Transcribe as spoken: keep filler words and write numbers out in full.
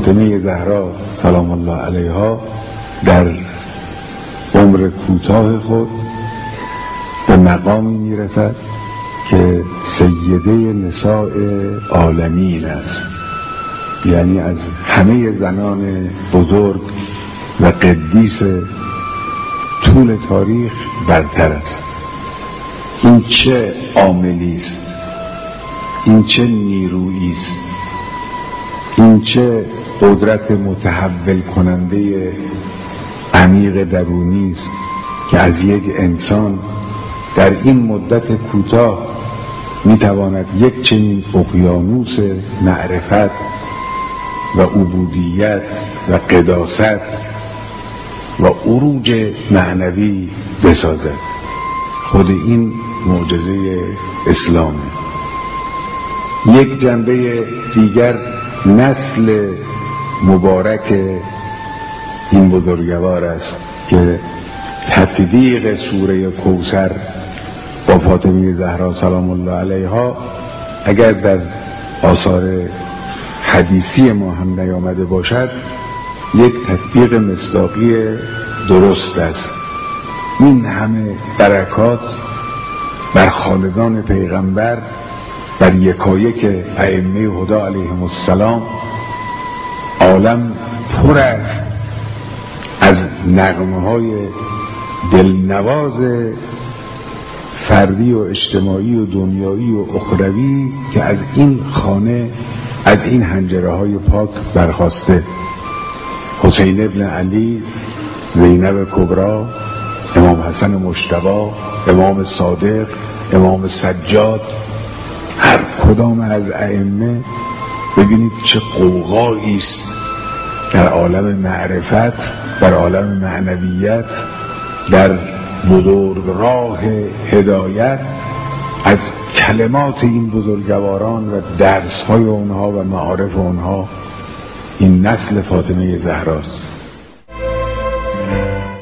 فاطمه زهرا سلام الله علیها در عمر کوتاه خود به مقامی میرسد که سیده نساء عالمین است، یعنی از همه زنان بزرگ و قدیس طول تاریخ برتر است. این چه عاملی است، این چه نیرویی است، این چه قدرت متحول کننده عمیق درونی است که از یک انسان در این مدت کوتاه میتواند یک چنین اقیانوس معرفت و عبودیت و قداست و عروج معنوی بسازد. خود این معجزه اسلامه. یک جنبه دیگر نسل مبارک این بزرگوار است که تطبیق سوره کوثر با فاطمه زهرا سلام الله علیها اگر در آثار حدیثی ما هم نیامده باشد یک تطبیق مصداقی درست است. این همه برکات بر خاندان پیغمبر، بر یکایک ائمه هدی علیهم السلام، عالم پر است از نغمه های دلنواز فردی و اجتماعی و دنیایی و اخروی که از این خانه، از این حنجره های پاک برخاسته. حسین ابن علی، زینب کبرا، امام حسن مجتبی، امام صادق، امام سجاد، هر کدام از ائمه ببینید چه غوغایی است در عالم معرفت، در عالم معنویت، در بزرگ راه هدایت. از کلمات این بزرگواران و درس‌های اونها و معارف اونها این نسل فاطمه زهراست.